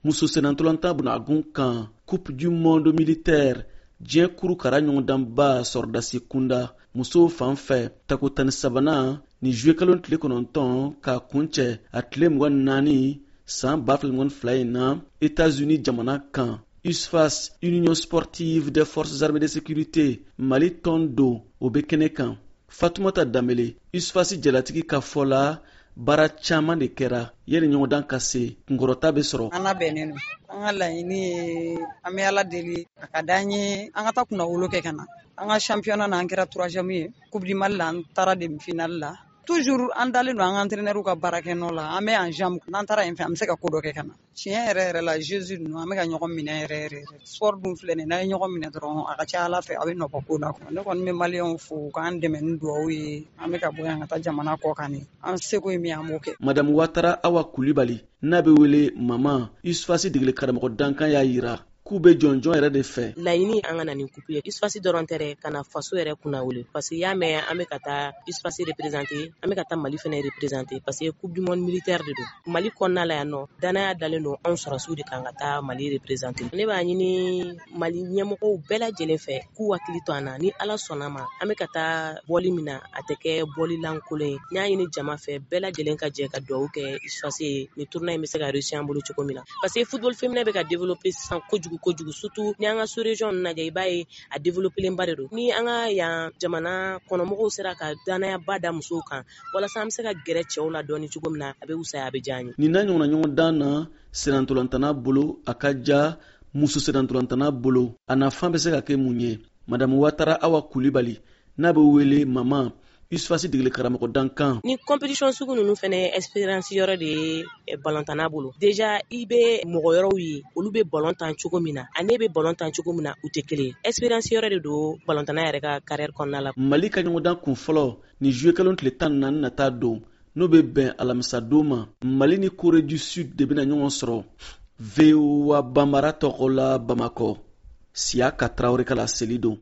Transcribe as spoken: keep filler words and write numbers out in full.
muso senantolanta bunagun kan coupe du monde militaire diɲɛ kuru kara ɲɔgɔndanba sɔrɔdasi kunda musow fan fɛ tako tani sabanan ni juye kalo tile kɔnɔntɔn k'a kuncɛ a tile mugan naani san ba fila mugan fila in na États-Unis jamana kan U S F A S Union Sportive des Forces Armées de Sécurité Mali tɔn don o bɛ kɛnɛ kan. Fatumata Dambele U S F A S jalatigi ka fɔ la baara caman de kɛra yɛrɛ ɲɔgɔndan ka se kunkɔrɔta bɛ sɔrɔ. An labɛnnen don an ka laɲini ye an bɛ Ala deli a ka d'an ye an ka taa kunnawolo kɛ ka na an ka championnat na an kɛra troisième ye coupe du Mali la an taara demi-finale la. Toujours an dalen don an ka entraîneur ka baarakɛnɔ la an bɛ en jambe n'an taara yen fɛ an bɛ se ka ko dɔ kɛ ka na. Tiɲɛ yɛrɛ yɛrɛ la Jésus ninnu an bɛ ka ɲɔgɔn minɛ yɛrɛ yɛrɛ sport dun filɛ nin n'a ye ɲɔgɔn minɛ dɔrɔn a ka ca Ala fɛ a bɛ nɔbɔ ko la. Ne kɔni bɛ maliyɛnw fo k'an dɛmɛ ni dugawu ye an bɛ ka bɔ yan ka taa jamana kɔ kan ni an seko ye min an b'o kɛ. Madame Ouattara Awa Kulibali n'a bɛ wele Mama U S F A S degeli karamɔgɔ Dankan y'a yira k'u bɛ jɔnjɔn yɛrɛ de fɛ. Laɲini an ka na nin coupe ye U S F A S dɔrɔn tɛ dɛ ka na faso yɛrɛ kunna wele parce que y'a mɛn an bɛ ka taa U S F A S représenter an bɛ ka taa Mali fɛnɛ représenter parce que coupe du monde militaire de don. Mali kɔnɔna la yan nɔ danaya dalen don anw sɔrɔsiw de kan ka taa Mali représenter. Ne b'a ɲini Mali ɲɛmɔgɔw bɛɛ lajɛlen fɛ k'u hakili to an na ni Ala sɔnna ma an bɛ ka taa bɔli min na a tɛ kɛ bɔli lankolon ye. N y'a ɲini jama fɛ bɛɛ lajɛlen ka jɛ ka dugawu kɛ U S F A S ye ni tournoi in bɛ se ka réussir an bolo cogo min na parce que football féminin bɛ ka développer sisan kojugu kojugu surtout ni an ka sous région lajɛ i b'a ye a développer ba de don. Ni an ka yan jamana kɔnɔmɔgɔw sera ka danayaba da musow kan walasa an bɛ se ka gɛrɛ cɛw la dɔɔni cogo min na a bɛ wusaya a bɛ diya an ye. Nin n'a ɲɔgɔnna ɲɔgɔndan na senantolantana bolo a ka ja muso senantolantana bolo a nafan bɛ se ka kɛ mun ye. Madame Ouattara Awa Kulibali n'a bɛ wele Mama U S F A S degeli karamɔgɔ Dankan. Ni compétition sugu ninnu fɛnɛ ye expérience yɔrɔ de ye ballon-tana bolo. Déjà i bɛ mɔgɔ yɔrɔw ye olu bɛ ballon tan cogo min na ani bɛ ballon tan cogo min na u tɛ kelen ye. Expérience yɔrɔ de don ballon-tana yɛrɛ ka carrière kɔnɔna la. Mali ka ɲɔgɔndan kun fɔlɔ ni juye kalo tile tan naani nata don n'o bɛ bɛn alamisa don ma Mali ni Corée du Sud de bɛna ɲɔgɔn sɔrɔ. V O A Bambara tɔgɔ la Bamakɔ Siaka Traoré ka la seli don.